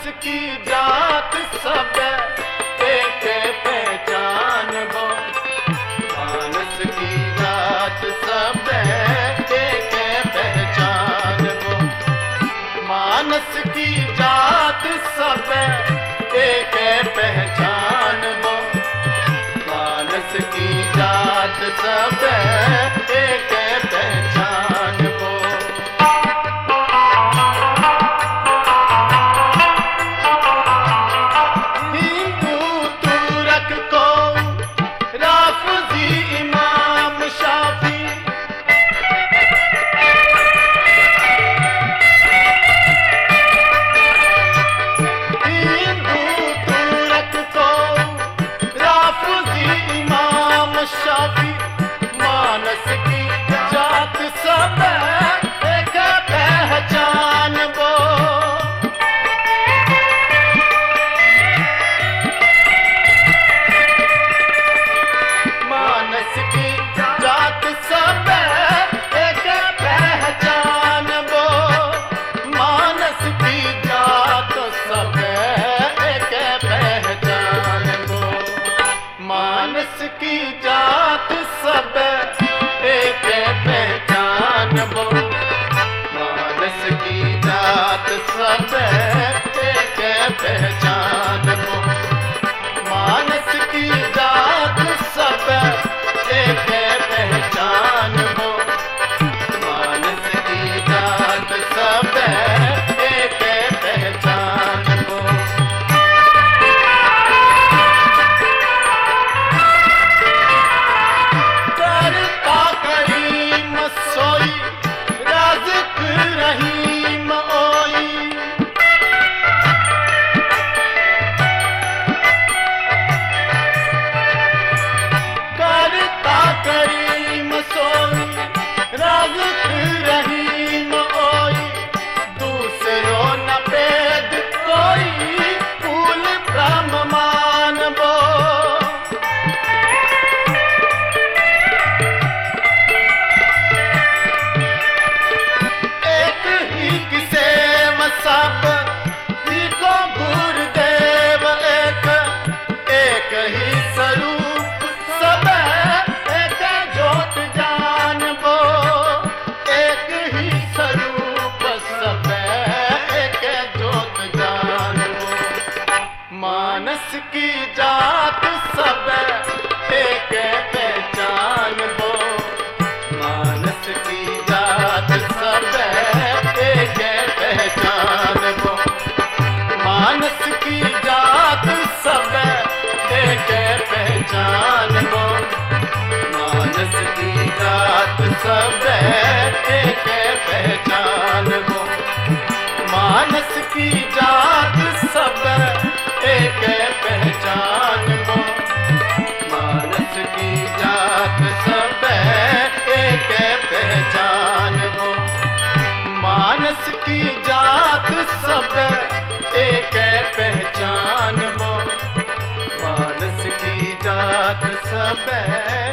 की जात सब एक पहचान वो, मानस की जात सब एक पहचान वो, मानस की जात सब एक पहचान वो, मानस की जात सब एक पहचान वो। हिंदू तुरक को राफजी इमाम शाफी, हिंदू तुरक को राफजी इमाम शाफी, मानस की जात सब एक पहचान वो, मानस की जात सब एक पहचान वो, मानस की जात सब एक पहचान वो, मानस की जात सब एक पहचान वो, मानस की जात सब एक पहचान वो, मानस की जात सब एक पहचान वो, मानस की जात सब एक पहचान वो। करता करीम सोई राज़िक रहीम ओई, करता करीम सोई राज़िक रहीम ओई, दूसरों न पेद कोई फूल ब्रह्मान वो, एक ही किसे सब ही को गुरुदेव एक, एक ही स्वरूप सब एक ज्योत जान वो, एक ही स्वरूप सब एक ज्योत जान वो, मानस की जात सब एक पहचान वो, मानस की जात सब एक पहचान वो, मानस की जात सब एक पहचान वो, मानस की जात सब एक पहचान वो, मानस की जात सब एक पहचान वो, मानस की जात सब एक पहचान वो, मानस की जात सब एक पहचान वो, मानस की जात सब